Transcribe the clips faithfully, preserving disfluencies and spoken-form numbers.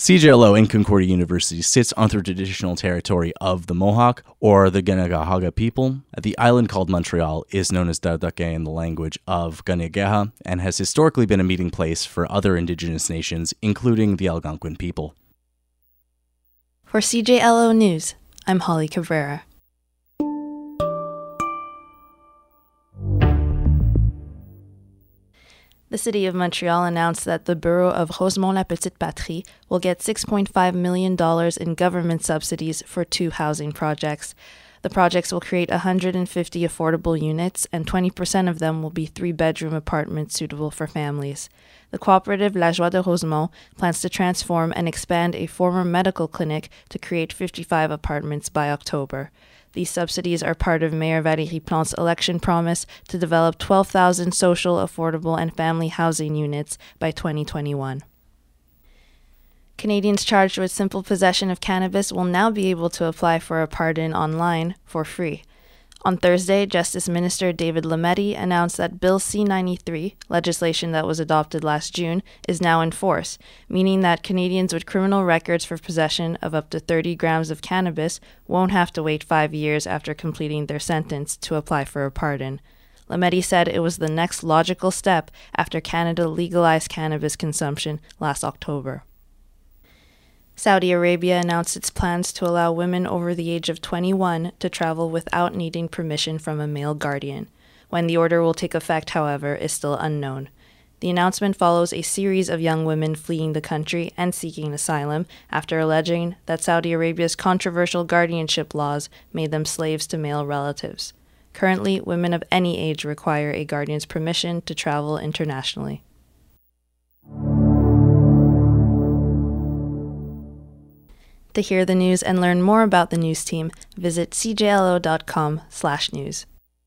C J L O in Concordia University sits on the traditional territory of the Mohawk, or the Kanekahaga people. The island called Montreal is known as Dardake in the language of Kanien'keha and has historically been a meeting place for other indigenous nations, including the Algonquin people. For C J L O News, I'm Holly Cabrera. The City of Montreal announced that the Bureau of Rosemont-la-Petite-Patrie will get six point five million dollars in government subsidies for two housing projects. The projects will create one hundred fifty affordable units, and twenty percent of them will be three-bedroom apartments suitable for families. The cooperative La Joie de Rosemont plans to transform and expand a former medical clinic to create fifty-five apartments by October. These subsidies are part of Mayor Valérie Plante's election promise to develop twelve thousand social, affordable, and family housing units by twenty twenty-one. Canadians charged with simple possession of cannabis will now be able to apply for a pardon online for free. On Thursday, Justice Minister David Lametti announced that Bill C ninety-three, legislation that was adopted last June, is now in force, meaning that Canadians with criminal records for possession of up to thirty grams of cannabis won't have to wait five years after completing their sentence to apply for a pardon. Lametti said it was the next logical step after Canada legalized cannabis consumption last October. Saudi Arabia announced its plans to allow women over the age of twenty-one to travel without needing permission from a male guardian. When the order will take effect, however, is still unknown. The announcement follows a series of young women fleeing the country and seeking asylum after alleging that Saudi Arabia's controversial guardianship laws made them slaves to male relatives. Currently, women of any age require a guardian's permission to travel internationally. To hear the news and learn more about the news team, visit c j l o dot com slash news.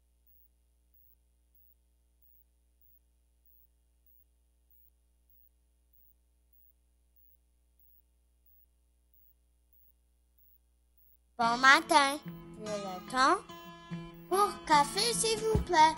Bon matin, j'ai le temps pour café s'il vous plaît.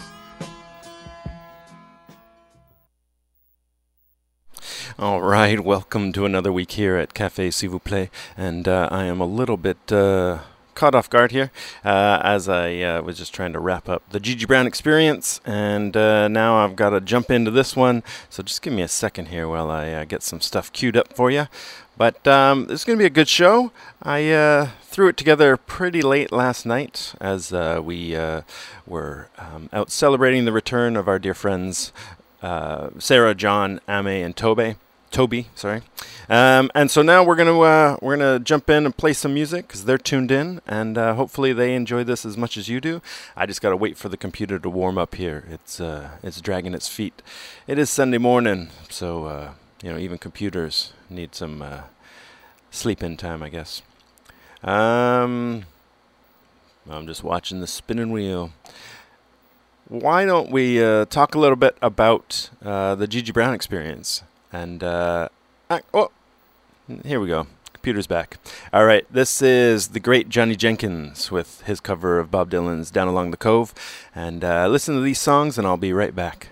All right, welcome to another week here at Café S'il vous plaît, and uh, I am a little bit uh, caught off guard here uh, as I uh, was just trying to wrap up the Gigi Brown experience, and uh, now I've got to jump into this one, so just give me a second here while I uh, get some stuff queued up for you. But um, this is going to be a good show. I uh, threw it together pretty late last night as uh, we uh, were um, out celebrating the return of our dear friends uh, Sarah, John, Ame, and Tobe. Toby, sorry. Um, and so now we're gonna uh, we're gonna jump in and play some music because they're tuned in, and uh, hopefully they enjoy this as much as you do. I just gotta wait for the computer to warm up here. It's uh, it's dragging its feet. It is Sunday morning, so uh, you know even computers need some uh, sleep-in time, I guess. Um, I'm just watching the spinning wheel. Why don't we uh, talk a little bit about uh, the Gigi Brown experience? And, uh, oh, here we go. Computer's back. All right, this is the great Johnny Jenkins with his cover of Bob Dylan's Down Along the Cove. And uh, listen to these songs, and I'll be right back.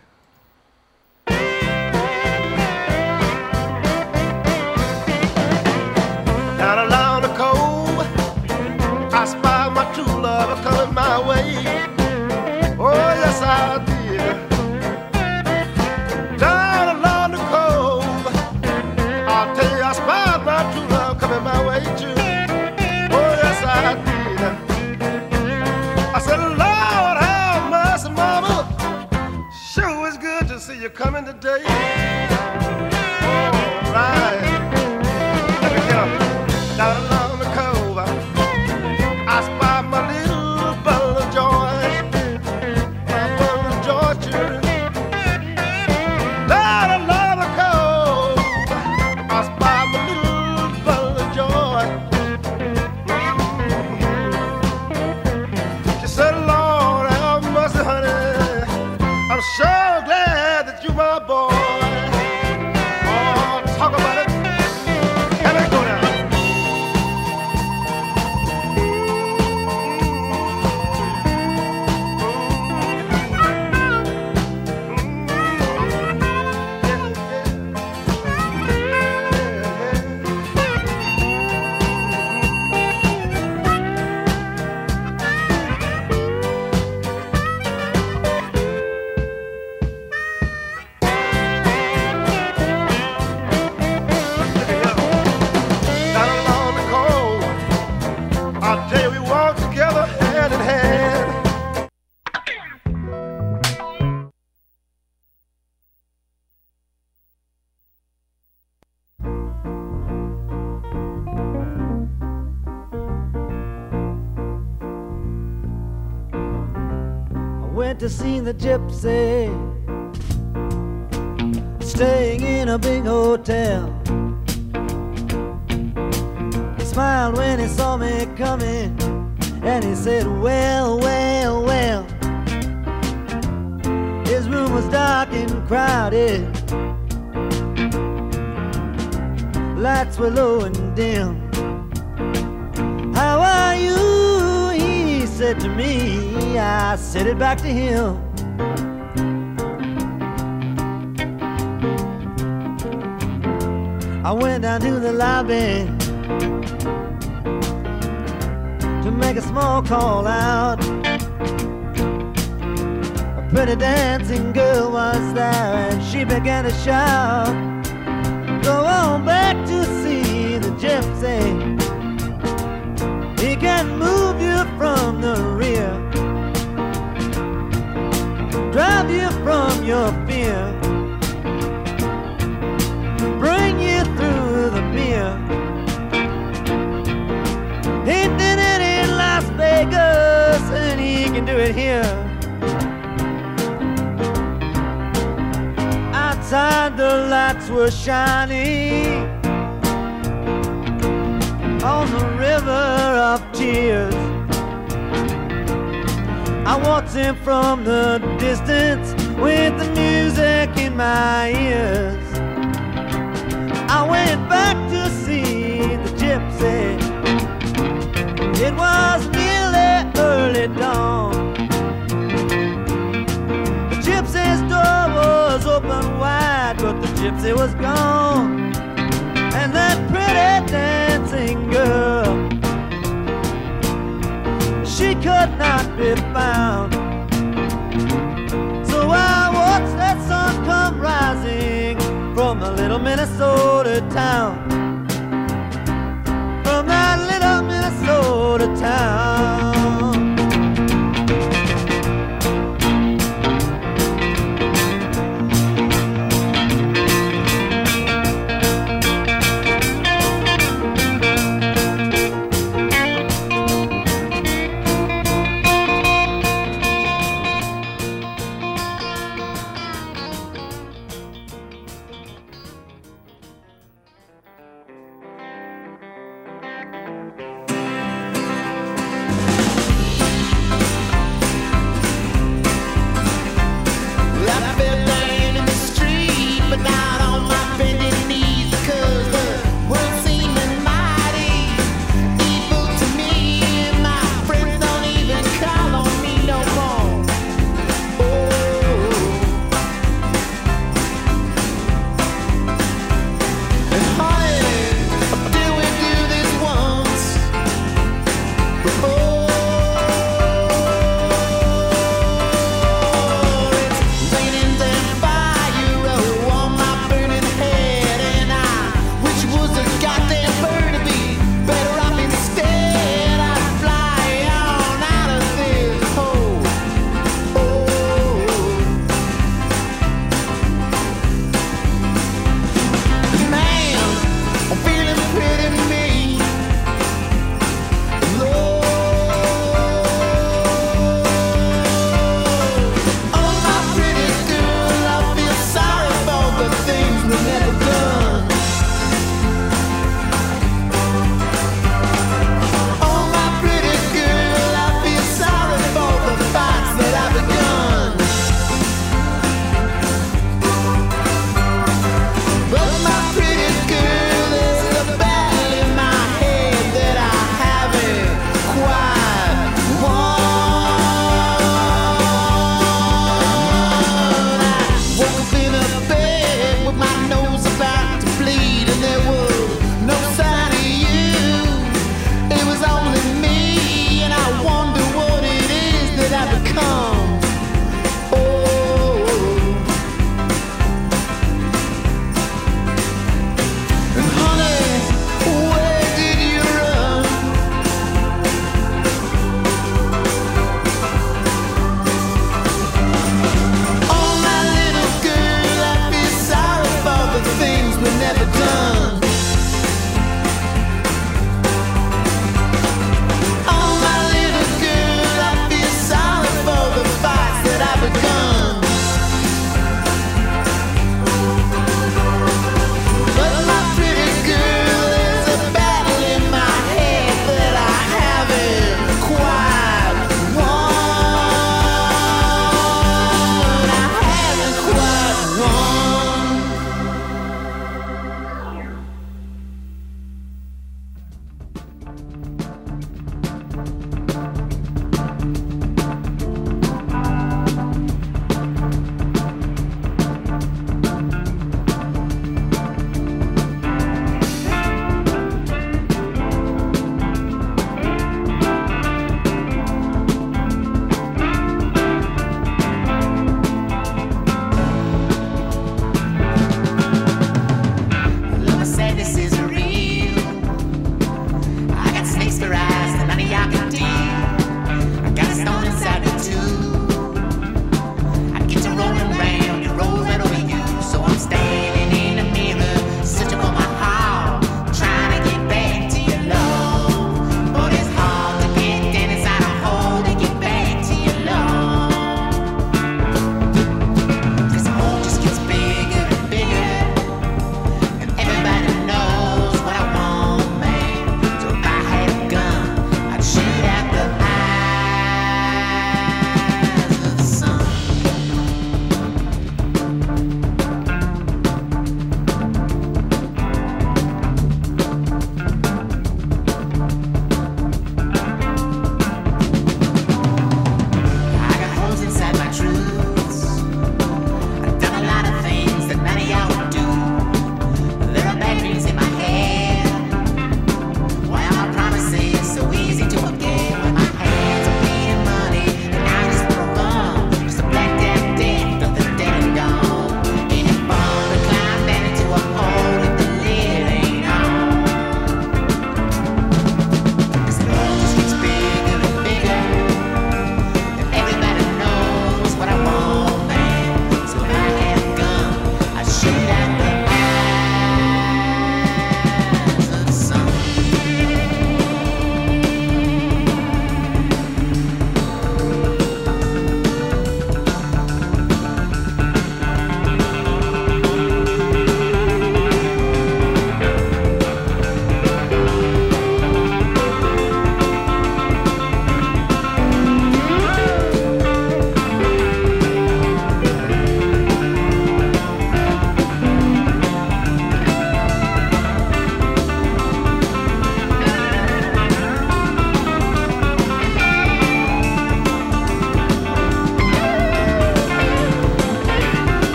Down along the cove, I spy my true love coming my way. Oh, yes, I did. Coming my way too. Oh yes I did. I said, Lord have mercy, mama. Sure is good to see you coming today. All right. Let me get up. Down along the cove, I spy my little bundle of joy. My bundle of joy too. Down along the cove, I spy my little sure glad that you my boy. went to see the gypsy, staying in a big hotel. He smiled when he saw me coming, and he said, well, well, well. His room was dark and crowded, lights were low and dim. How are you? He said to me. I said it back to him. I went down to the lobby to make a small call out. A pretty dancing girl was there, and she began to shout, go on back to see the gypsy. He can move you from the rear, drive you from your fear, bring you through the mirror. He did it in Las Vegas, and he can do it here. Outside the lights were shining on the river of tears. I watched him from the distance with the music in my ears. I went back to see the gypsy. It was nearly early dawn. The gypsy's door was open wide, but the gypsy was gone. And that pretty dancing girl, she could not be found. So I watched that sun come rising from a little Minnesota town, from that little Minnesota town.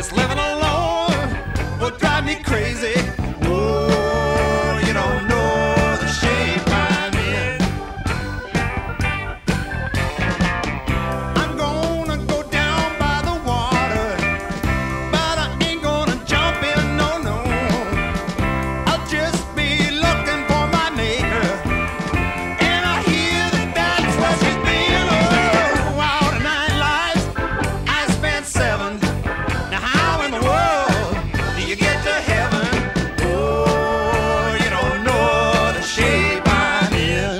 This living alone would drive me crazy. Oh, you don't know the shape I'm in. I'm gonna go down by the water, but I ain't gonna jump in, no, no. I'll just be looking for my maker, and I hear that that's where she's been. Oh, out of nine lives, I spent seven. Now how in the world do you get to heaven? Oh, you don't know the shape I'm in.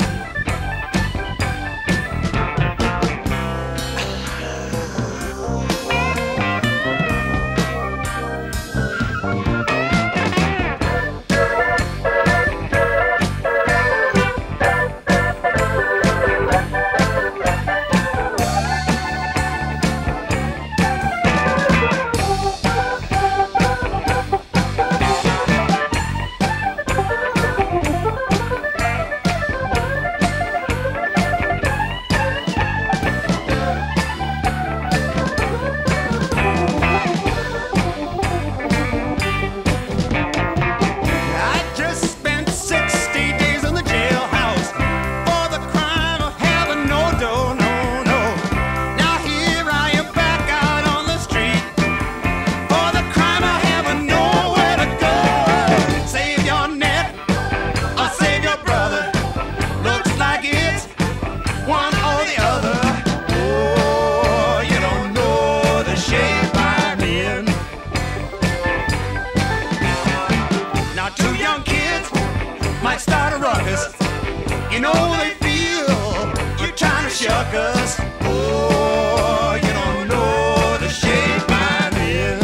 I just spent sixty days in the jailhouse for the crime of having no dough, no, no. Now here I am back out on the street for the crime of having nowhere to go. Save your neck or save your brother. Looks like it's one or the other. Oh, you don't know the shape I'm in. Now two young kids might start a ruckus. You know they feel you're trying to shuck us. Oh, you don't know the shape I'm in.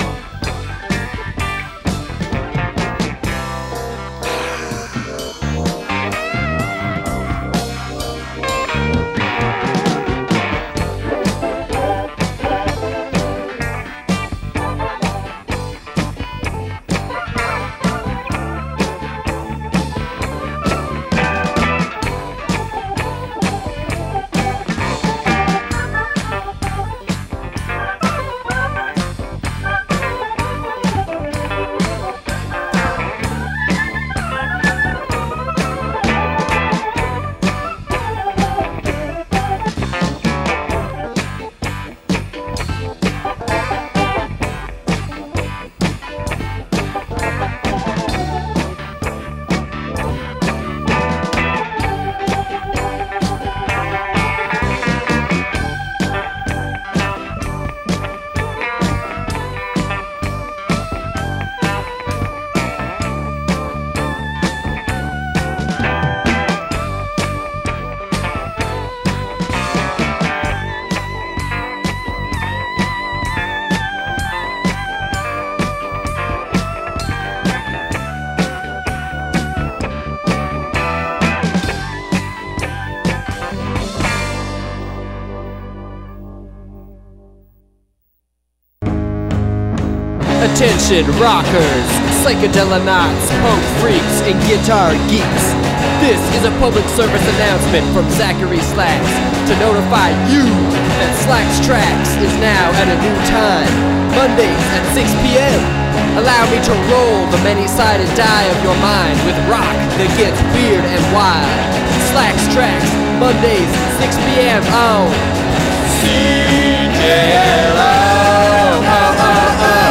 Attention rockers, psychedelinauts, punk freaks, and guitar geeks. This is a public service announcement from Zachary Slacks to notify you that Slacks Tracks is now at a new time, Mondays at six p.m. Allow me to roll the many-sided die of your mind with rock that gets weird and wild. Slacks Tracks, Mondays at six p.m. on C J L O. Oh, oh, oh.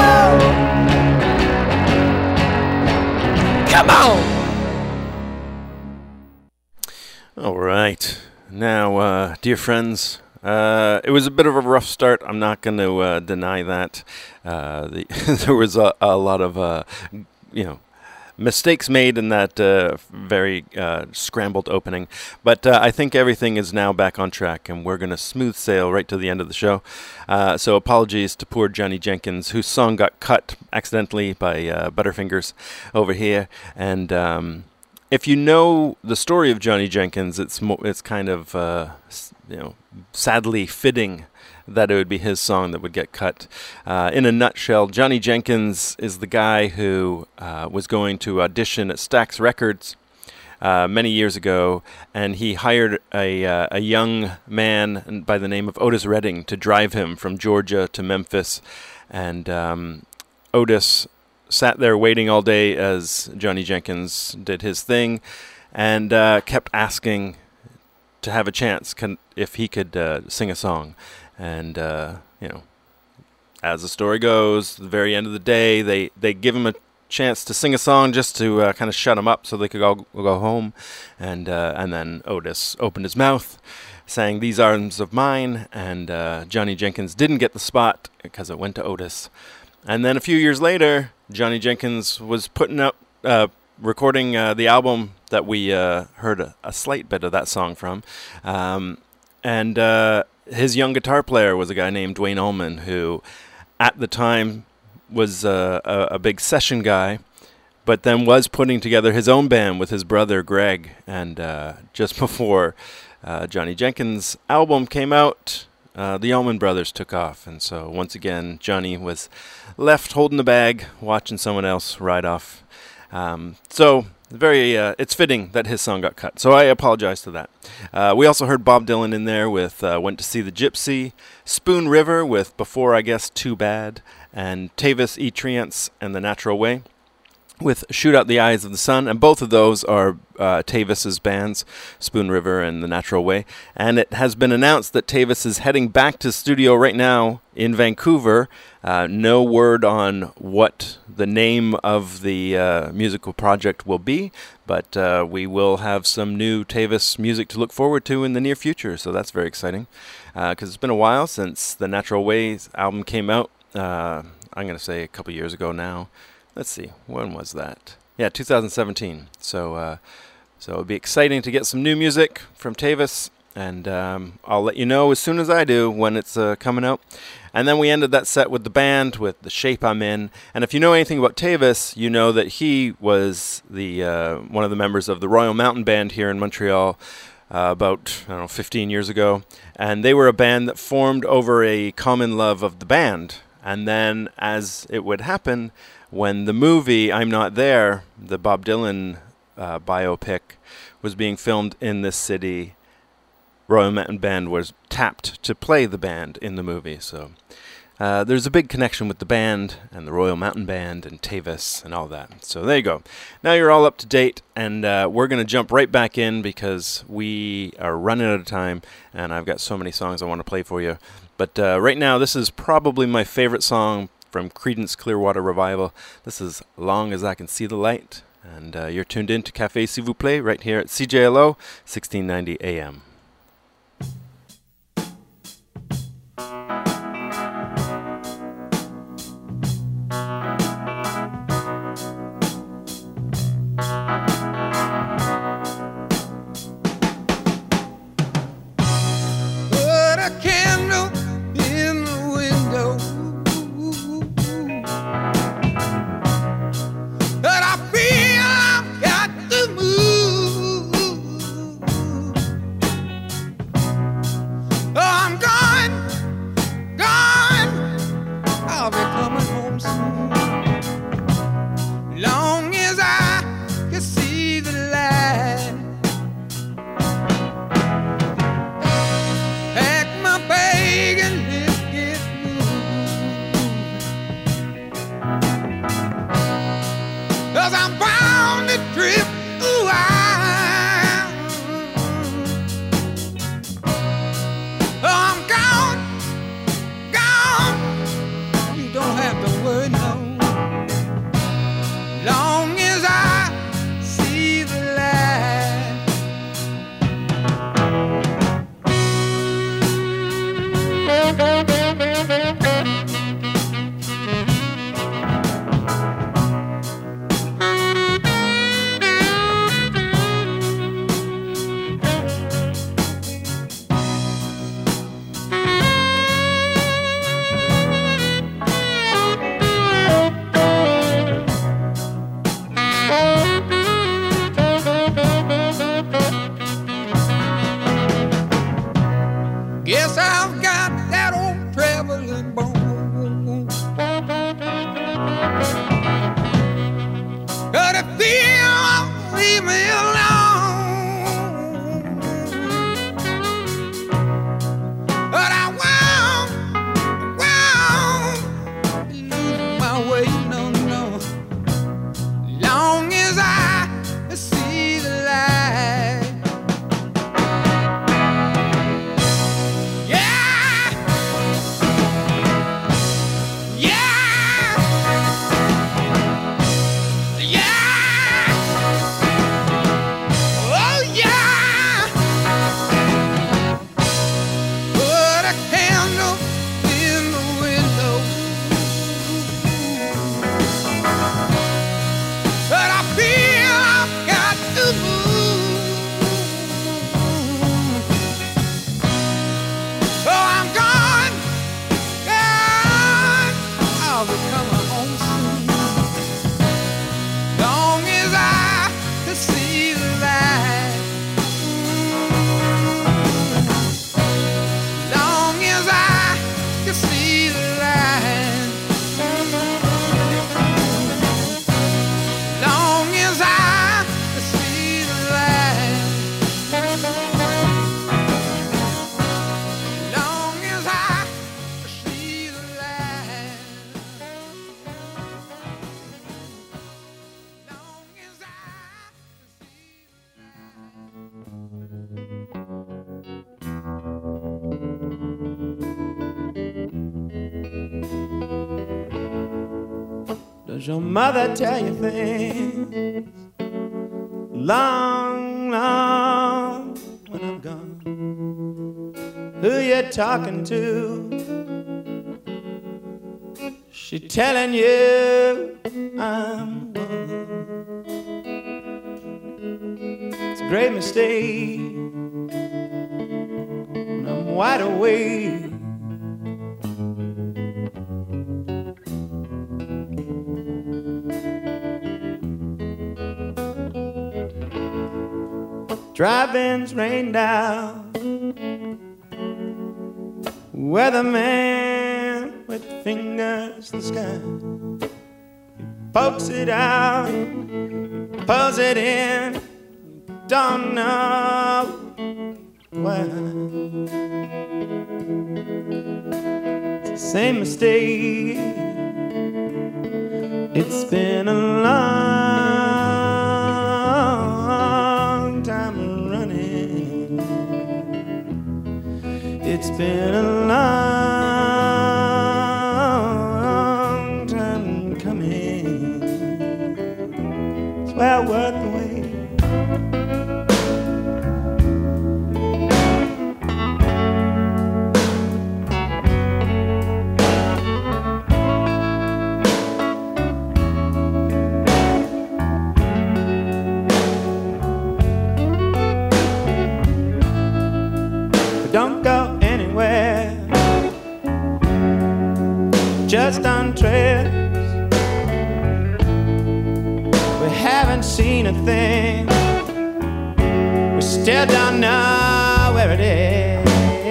Come on! All right. Now, uh, dear friends, uh, it was a bit of a rough start. I'm not going to uh, deny that. Uh, the there was a, a lot of, uh, you know, mistakes made in that uh, very uh, scrambled opening. But uh, I think everything is now back on track, and we're going to smooth sail right to the end of the show. Uh, so apologies to poor Johnny Jenkins, whose song got cut accidentally by uh, Butterfingers over here. And um, if you know the story of Johnny Jenkins, it's mo- it's kind of uh, s- you know sadly fitting that it would be his song that would get cut. Uh, in a nutshell, Johnny Jenkins is the guy who uh, was going to audition at Stax Records uh, many years ago, and he hired a uh, a young man by the name of Otis Redding to drive him from Georgia to Memphis, and um, Otis sat there waiting all day as Johnny Jenkins did his thing, and uh, kept asking to have a chance can, if he could uh, sing a song. And, uh, you know, as the story goes, the very end of the day, they, they give him a chance to sing a song just to uh, kind of shut him up so they could all go home. And uh, and then Otis opened his mouth, sang "These Arms of Mine," and uh, Johnny Jenkins didn't get the spot because it went to Otis. And then a few years later, Johnny Jenkins was putting out, uh, recording uh, the album that we uh, heard a, a slight bit of that song from. Um, and uh, his young guitar player was a guy named Dwayne Allman, who at the time was uh, a, a big session guy, but then was putting together his own band with his brother Greg. And uh, just before uh, Johnny Jenkins' album came out, uh, the Allman Brothers took off. And so once again, Johnny was left holding the bag, watching someone else ride off. Um, so very, uh, it's fitting that his song got cut. So I apologize to that. Uh, we also heard Bob Dylan in there with uh, "Went to See the Gypsy," Spoon River with "Before I Guess Too Bad," and Tavis E. Triance and "The Natural Way" with "Shoot Out the Eyes of the Sun." And both of those are uh, Tavis's bands, Spoon River and The Natural Way. And it has been announced that Tavis is heading back to the studio right now in Vancouver. Uh, no word on what the name of the uh, musical project will be, but uh, we will have some new Tavis music to look forward to in the near future, so that's very exciting. Because uh, it's been a while since the Natural Ways album came out. Uh, I'm going to say a couple years ago now. Let's see, when was that? Yeah, two thousand seventeen. So, uh, so it'll be exciting to get some new music from Tavis, and um, I'll let you know as soon as I do when it's uh, coming out. And then we ended that set with the band, with "The Shape I'm In." And if you know anything about Tavis, you know that he was the uh, one of the members of the Royal Mountain Band here in Montreal uh, about, I don't know, fifteen years ago. And they were a band that formed over a common love of the band. And then, as it would happen, when the movie I'm Not There, the Bob Dylan uh, biopic, was being filmed in this city, Royal Mountain Band was tapped to play the band in the movie. So uh, there's a big connection with the band and the Royal Mountain Band and Tavis and all that. So there you go. Now you're all up to date, and uh, we're going to jump right back in because we are running out of time, and I've got so many songs I want to play for you. But uh, right now, this is probably my favorite song from Creedence Clearwater Revival. This is "Long As I Can See the Light," and uh, you're tuned in to Café S'il vous plaît right here at C J L O, sixteen ninety A M. Way Does your mother tell you things long, long when I'm gone? Who you talking to? She telling you I'm one. It's a great mistake when I'm wide awake. Drive-ins rain down, weatherman with fingers in the sky. He pokes it out, pulls it in, don't know why. It's the same mistake. It's been a long time running. It's been a long time coming. It's well worth the wait. Don't go anywhere, just on trips. We haven't seen a thing, we still don't know where it is.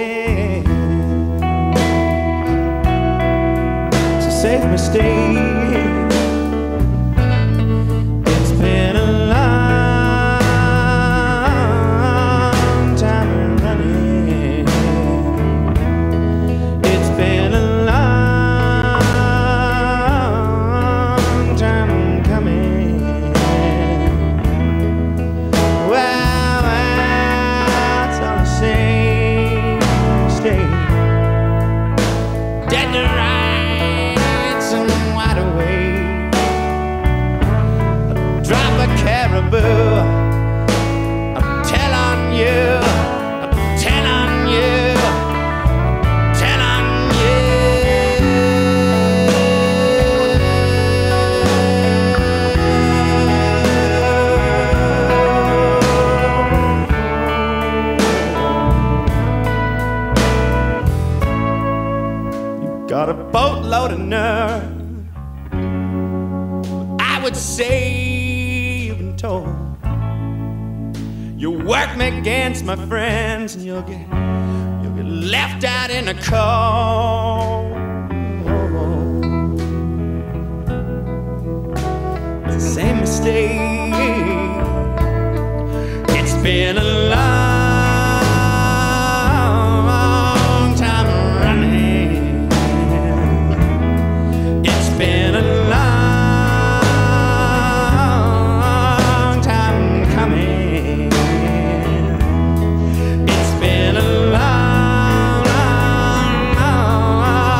It's a safe mistake. It's been a long time running. It's been a long time coming. Well, well, it's all the same mistake. Dead to rights and wide awake. A drop of caribou, a tell on you, a tell on you, a tell on you. You got a boatload of nerve. I would say you've been told. You work me against my friends, and you'll get you'll get left out in the cold. It's the same mistake. It's been a long time running. It's been a long time coming. It's been a long, long,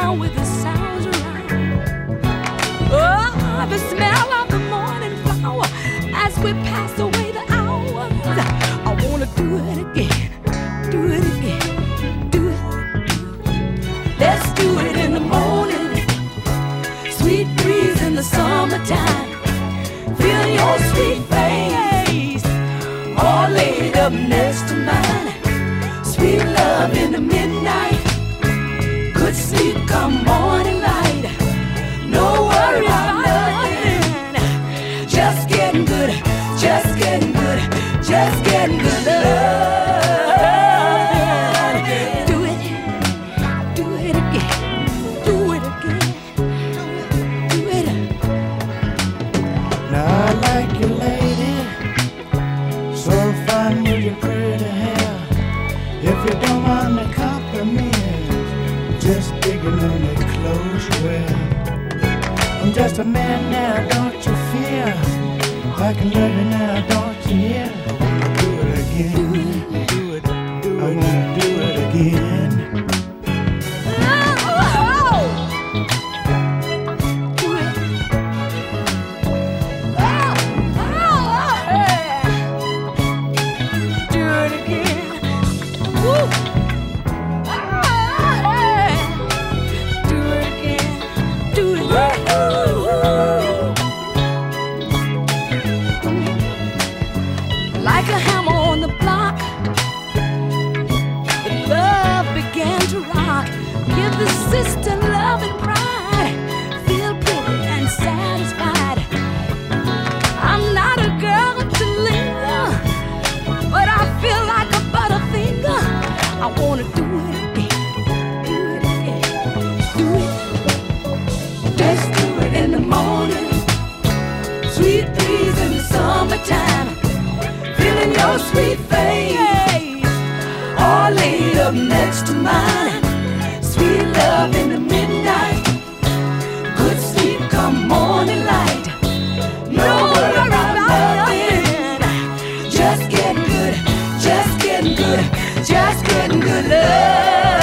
down with the sounds around. Oh, the smell of the morning flower as we pass away the hours. I wanna do it again, do it again, do it. Let's do it in the morning, sweet breeze in the summertime. Feel your sweet face, all laid up next to mine. Sweet love in the midnight, good sleep come morning light. No worry about nothing, just getting good, just getting good, just getting good love. Do it, do it again, do it again, do it. Now I like you, lady, so fine with your pretty hair. If you don't mind me complimenting, just digging on the clothes you wear. I'm just a man now, don't you fear? I can love you now, don't you hear? I wanna do it again, do it, do it, I wanna do it again. Like a hammer on the block, the love began to rock. Give the sister love and pride, feel pretty and satisfied. I'm not a girl to linger, but I feel like a butterfinger. I wanna do it again, do it again, do it. Let's do it in the morning, sweet breeze in the summertime. Feeling your sweet face, all laid up next to mine. Sweet love in the midnight, good sleep come morning light. No worry about nothing, just getting good, just getting good, just getting good love.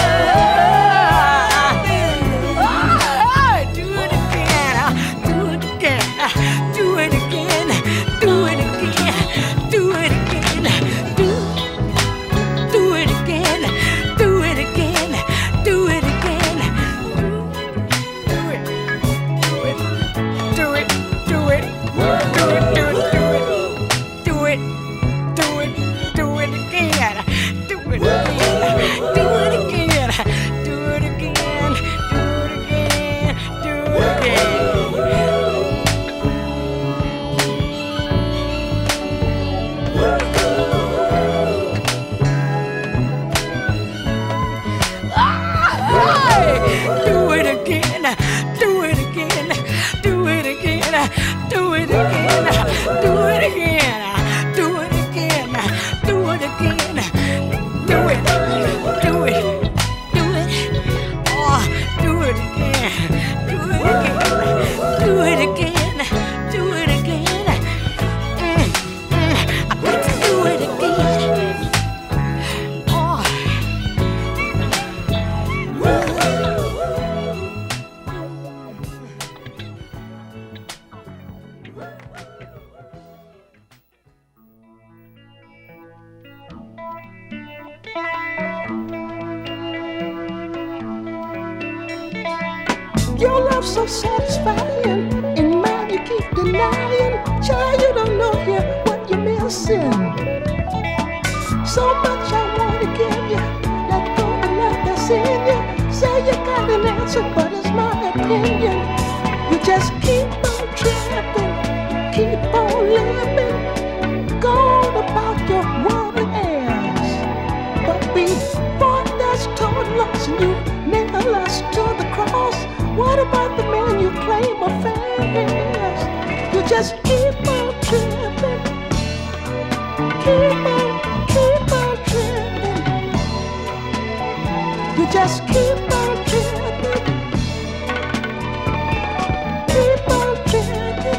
Oh, do it again, do it again, do it again, do it again. Do it again, do, do it again, do it again, do it again, do it, do it, do it, do it, do it, do it, do it, do it, do it, do it again, do it again, do it again, do it again, do it again, do it again. Do it again, do it again, do it again, do it again, do it again, do it again, do it again, do it, do it, do it, oh, do it again, do it again, do it again, do it again, mm, mm, I got to do it again, oh. Your love's so satisfying, in mind you keep denying. Child, you don't know yet what you're missing. So much I wanna give you, let go the love that's in you. Say you got an answer, but it's my opinion. You just keep on tripping, keep on living, go on about your worldly airs. But before that's total loss and you nail us to the cross, what about the man you claim affairs? You just keep on tripping, keep on, keep on tripping. You just keep on tripping, keep on tripping.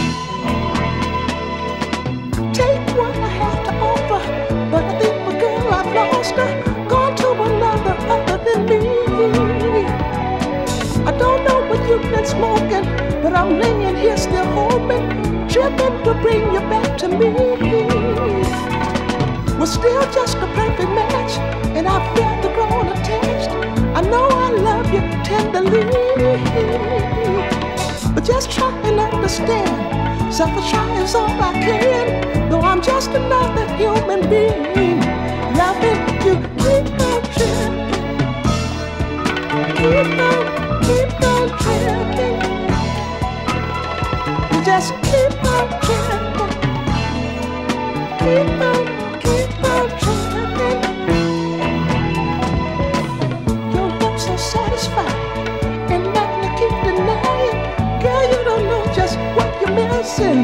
Take what I have to offer, but I think my girl I've lost her, gone to another other than me. you've been smoking, but I'm laying here still hoping, tripping to bring you back to me. We're still just a perfect match, and I feel the grown attached. I know I love you tenderly, but just try and understand, self-try is all I can, though I'm just another human being, loving you. Keep on tripping, keep on, keep on tripping, just keep on tripping, keep on, keep on tripping. Your look so satisfied, and nothing to keep denying. Girl, you don't know just what you're missing.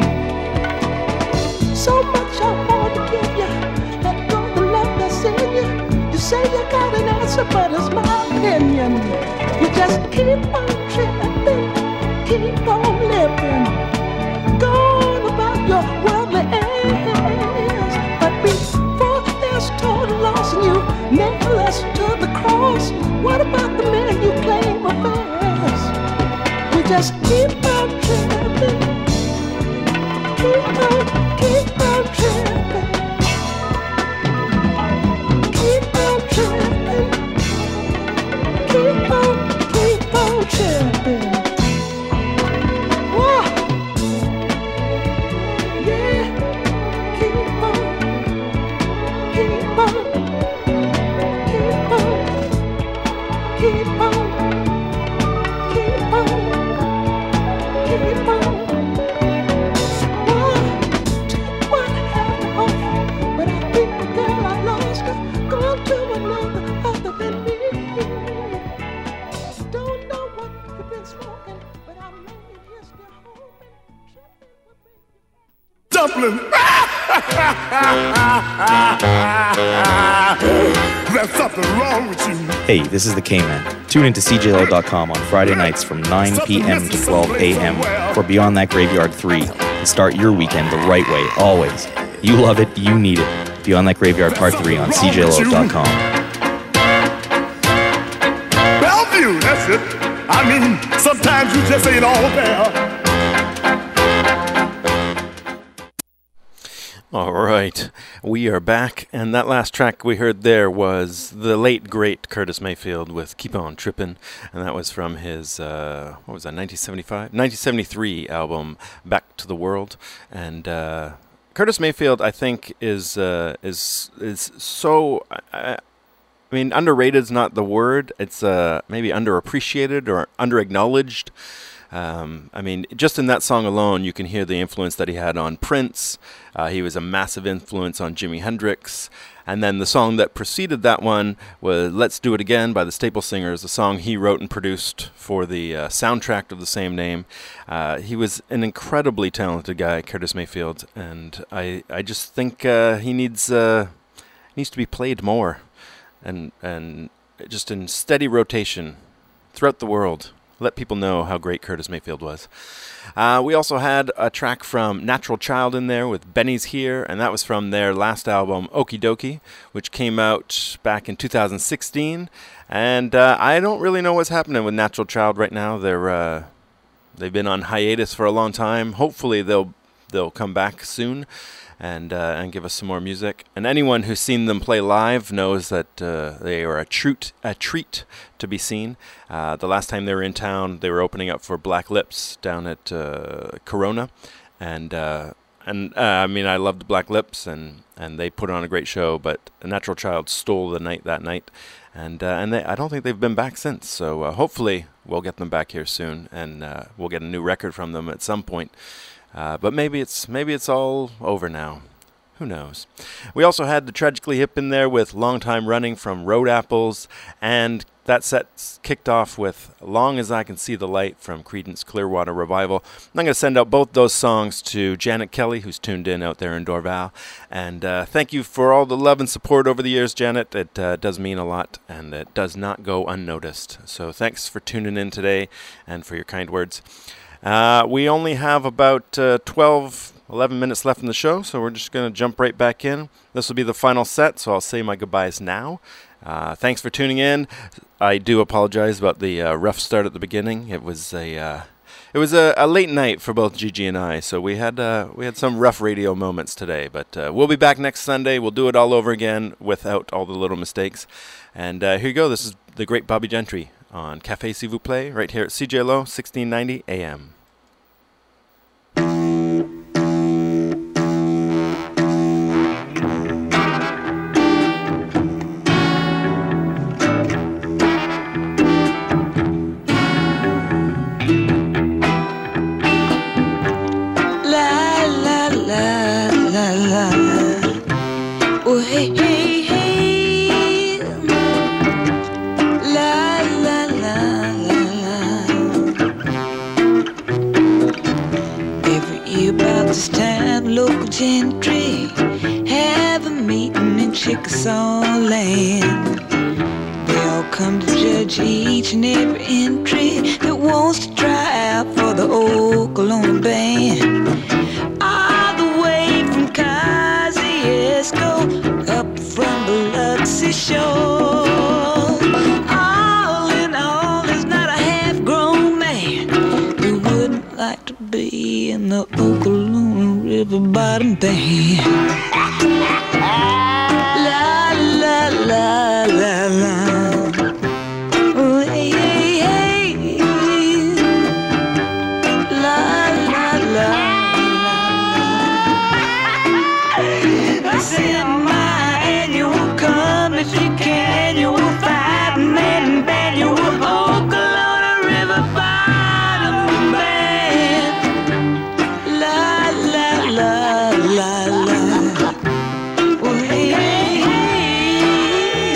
So much I want to give you, let go the love that's in you. You say you got an answer, but it's my opinion. You just keep on tripping, keep on living, go on about your worldly airs. But before there's total loss and you nail us to the cross, what about the man you claim affairs? We just keep on tripping, keep on, keep on tripping, keep on tripping, keep on, keep on tripping. Whoa. Yeah, keep on, keep on, keep on, keep on, keep on, keep on. Whoa, take what I have to offer, but I think the girl I lost her gone to another other than me. Don't know what you've been smoking, but I'm laying here still hoping, tripping will bring you back. Dumpling. There's something wrong with you. Hey, this is the K-Man. Tune into C J L dot com on Friday nights from nine p.m. to twelve a.m. for Beyond That Graveyard three and start your weekend the right way, always. You love it, you need it. Beyond That Graveyard Part three on C J L dot com. Bellevue, that's it. I mean, sometimes you just ain't all there. All right, we are back, and that last track we heard there was the late, great Curtis Mayfield with Keep On Trippin', and that was from his, uh, what was that, nineteen seventy-five? nineteen seventy-three album, Back to the World, and uh, Curtis Mayfield, I think, is uh, is is so, I, I mean, underrated is not the word, it's uh, maybe underappreciated or underacknowledged. Um, I mean, just in that song alone, you can hear the influence that he had on Prince. Uh, he was a massive influence on Jimi Hendrix. And then the song that preceded that one was Let's Do It Again by the Staple Singers, a song he wrote and produced for the uh, soundtrack of the same name. Uh, he was an incredibly talented guy, Curtis Mayfield, and I I just think uh, he needs uh, needs to be played more and and just in steady rotation throughout the world. Let people know how great Curtis Mayfield was. Uh, we also had a track from Natural Child in there with Benny's Here, and that was from their last album, Okie Dokie, which came out back in two thousand sixteen. And uh, I don't really know what's happening with Natural Child right now. They're uh, they've been on hiatus for a long time. Hopefully they'll they'll come back soon and uh, and give us some more music. And anyone who's seen them play live knows that uh, they are a treat, a treat to be seen. Uh, the last time they were in town, they were opening up for Black Lips down at uh, Corona, and uh, and uh, I mean I loved Black Lips, and, and they put on a great show. But A Natural Child stole the night that night, and uh, and they, I don't think they've been back since. So uh, hopefully we'll get them back here soon, and uh, we'll get a new record from them at some point. Uh, but maybe it's maybe it's all over now. Who knows? We also had the Tragically Hip in there with Long Time Running from Road Apples, and that set kicked off with Long As I Can See the Light from Creedence Clearwater Revival. I'm going to send out both those songs to Janet Kelly, who's tuned in out there in Dorval. And uh, thank you for all the love and support over the years, Janet. It uh, does mean a lot, and it does not go unnoticed. So thanks for tuning in today and for your kind words. Uh, we only have about uh, twelve, eleven minutes left in the show, so we're just going to jump right back in. This will be the final set, so I'll say my goodbyes now. Uh, thanks for tuning in. I do apologize about the uh, rough start at the beginning. It was a uh, it was a, a late night for both Gigi and I, so we had uh, we had some rough radio moments today. But uh, we'll be back next Sunday. We'll do it all over again without all the little mistakes. And uh, here you go. This is the great Bobby Gentry on Café S'il vous plaît, right here at C J L O sixteen ninety A M. Gentry have a meeting in Chickasaw Land. They all come to judge each and every entry that wants to try out for the Oklahoma band. All the way from Kosciuszko up from Biloxi shore. All in all, there's not a half-grown man who wouldn't like to be in the Oklahoma River Bottom Band. La la la la la. Oh, hey, hey, hey. La la la la. I said my annual come if you can. You will fight man band. You will Oklahoma River Bottom Band. La la la la la. Oh, hey, hey, hey.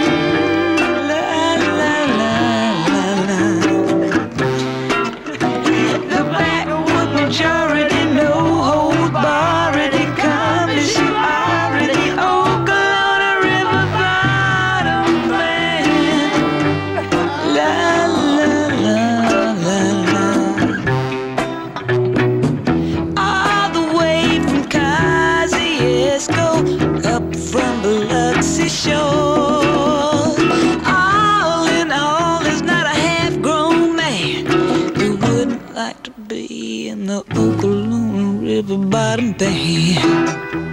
La la la la la. The backward majority, no hold bar, already come as you already Oklahoma River Bottom Band. La la la la la. All the way from Kosciuszko up from Biloxi shore. All in all, there's not a half-grown man who wouldn't like to be in the Oklahoma River Bottom Band.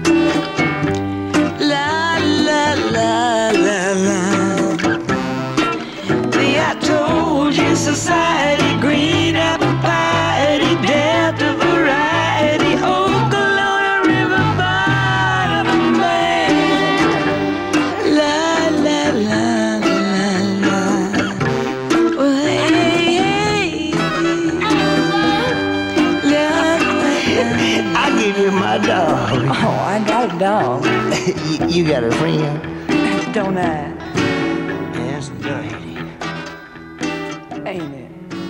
La la la la la. See, I told you society, green apple piety, Delta variety, Oklahoma River Bottom Band. La la la la la. Oh, hey, hey. La, la. I give you my dog. Oh, I got a dog. you, you got a friend? Don't I? That's dirty. Ain't it?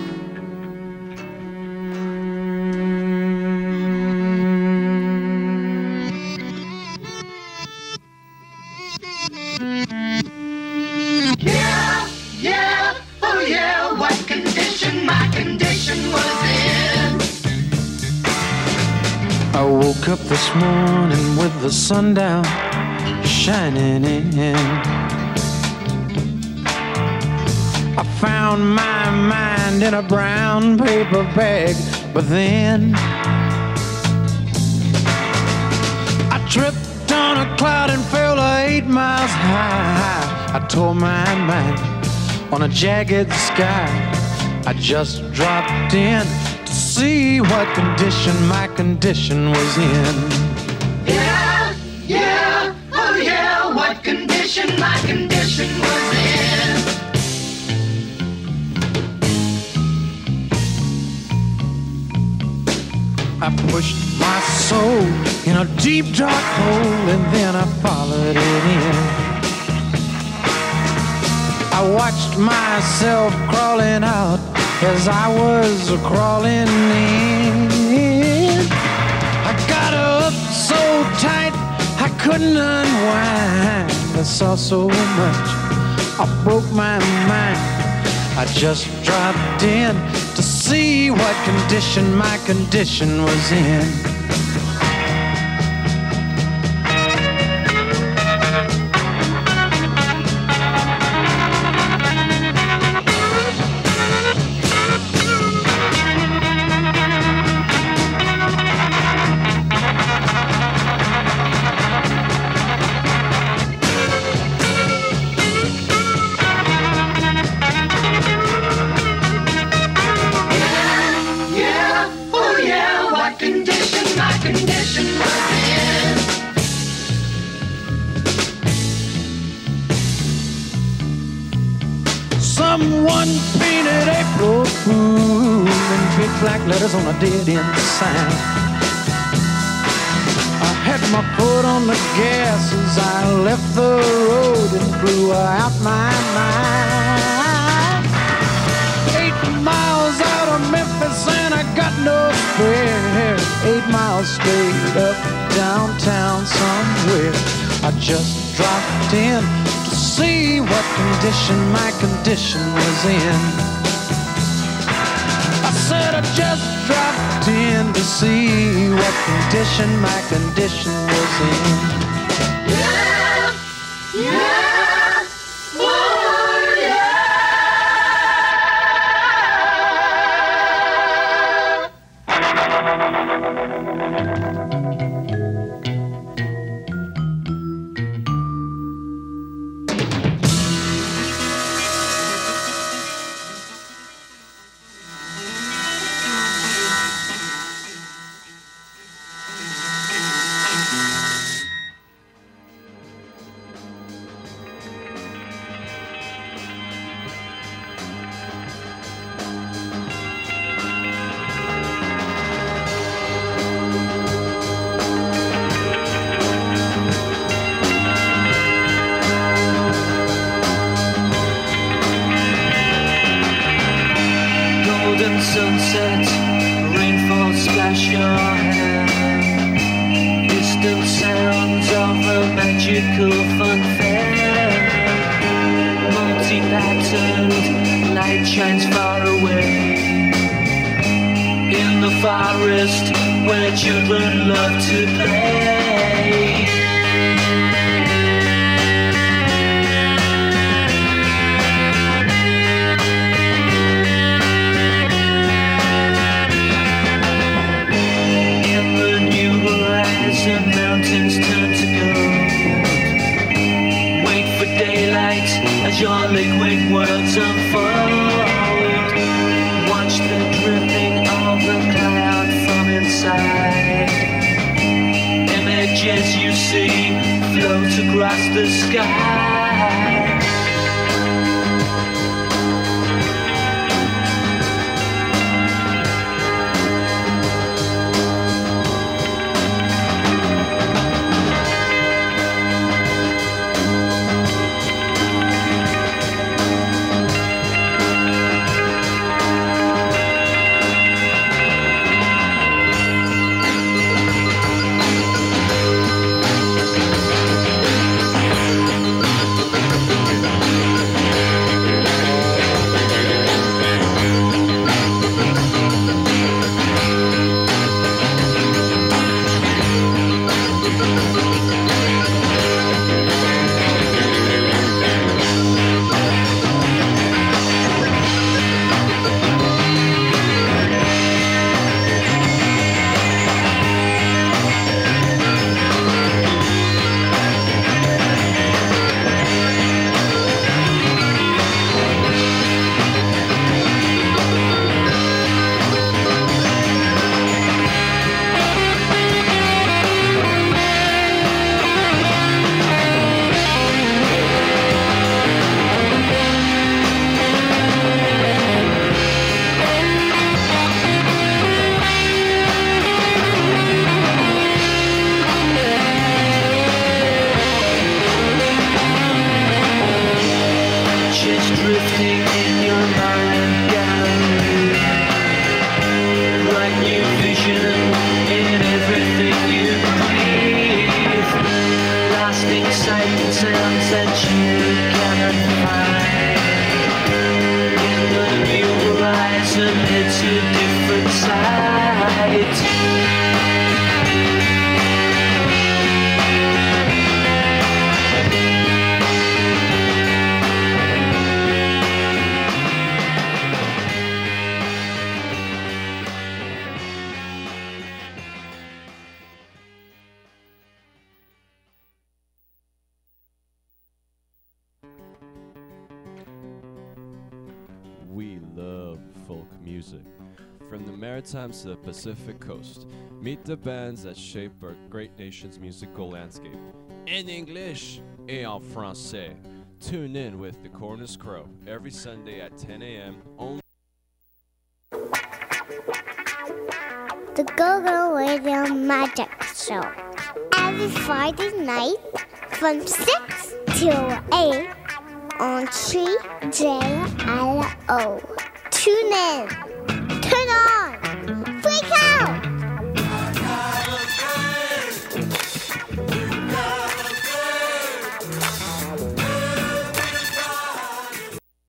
Yeah, yeah, oh yeah, what condition my condition was in. I woke up this morning with the sun down shining in. I found my mind in a brown paper bag, but then I tripped on a cloud and fell eight miles high. I tore my mind on a jagged sky. I just dropped in to see what condition my condition was in. Yeah, yeah, oh yeah, what condition my condition was in. I pushed my soul in a deep dark hole and then I followed it in. I watched myself crawling out as I was crawling in. I got up so tight I couldn't unwind. I saw so much, I broke my mind. I just dropped in to see what condition my condition was in. like letters on a dead-end sign. I had my foot on the gas as I left the road and blew out my mind. Eight miles out of Memphis and I got no spare. Eight miles straight up downtown somewhere. I just dropped in to see what condition my condition was in. I said I just dropped in to see what condition my condition was in. Yeah, yeah, oh yeah. Sunset, rainfall splash your hair. Distant sounds of a magical funfair. Multi-patterned light shines far away. In the forest where children love to play. The mountains turn to gold. Wait for daylight as your liquid worlds unfold. Watch the dripping of the cloud from inside. Images you see float across the sky. We love folk music. From the Maritimes to the Pacific Coast, meet the bands that shape our great nation's musical landscape. In English et en français. Tune in with The Cornish Crow every Sunday at ten a m only. the Go-Go Radio Magic Show. Every Friday night from six till eight on three J L O. Tune in.